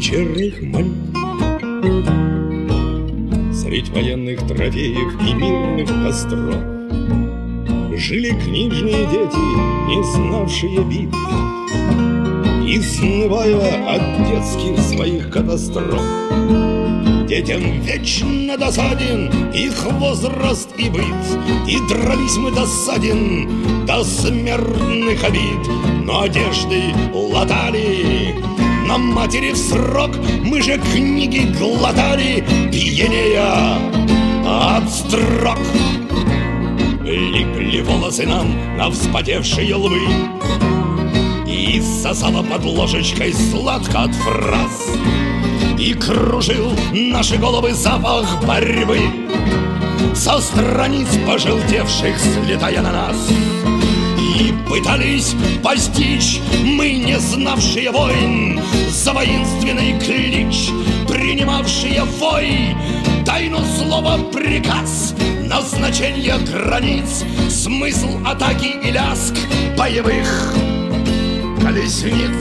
вечерних молитв. Средь военных трофеев и мирных костров жили книжные дети, не знавшие битв, изнывая от детских своих катастроф. Детям вечно досаден их возраст и быт, и дрались мы досаден до смертных обид. Но одежды латали на матери в срок, мы же книги глотали, пьянея от строк. Липли волосы нам на вспотевшие лбы, и сосала под ложечкой сладко от фраз, и кружил наши головы запах борьбы со страниц пожелтевших, слетая на нас. И пытались постичь мы, не знавшие войн, за воинственный клич принимавшие вой тайну слова приказ, назначение границ, смысл атаки и лязг боевых колесниц.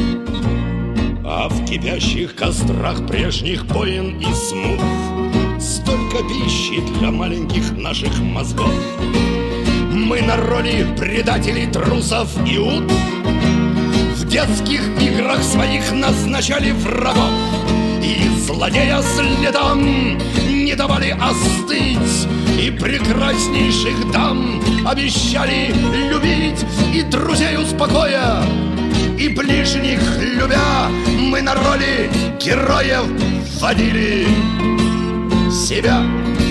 А в кипящих кострах прежних войн и смут столько пищи для маленьких наших мозгов. Мы на роли предателей, трусов и ут в детских играх своих назначали врагов, и злодея следам не давали остыть, и прекраснейших дам обещали любить, и друзей успокоя, и ближних любя, мы на роли героев вводили себя.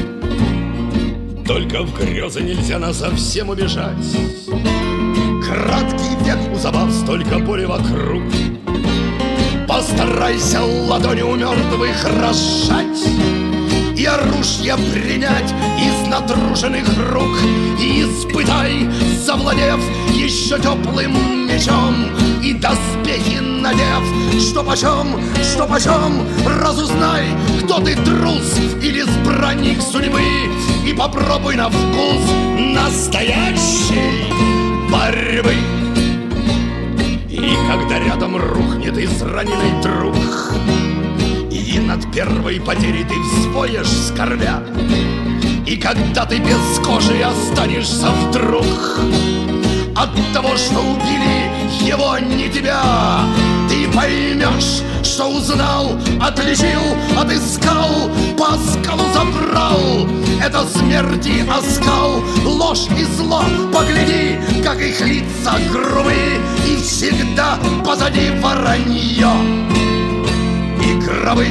Только в грезы нельзя насовсем убежать. Краткий век у забав, столько боли вокруг. Постарайся ладони у мертвых разжать и оружие принять из натруженных рук. И испытай, завладев еще теплым мечом, и доспехи надев, что почем, разузнай, кто ты, трус или избранник судьбы, и попробуй на вкус настоящей борьбы. И когда рядом рухнет израненный друг, и над первой потерей ты взвоешь скорбя, и когда ты без кожи останешься вдруг от того, что убили его, не тебя, ты поймешь, что узнал, отличил, отыскал, по скалу забрал. Это смерти оскал, ложь и зло. Погляди, как их лица грубы, и всегда позади воронье и гробы.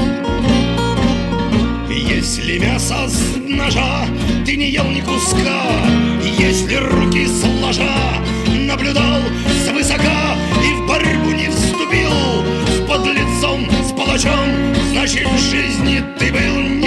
Если мясо с ножа ты не ел ни куска, если руки сложа наблюдал свысока и в борьбу не вступил с подлецом, с палачом, значит в жизни ты был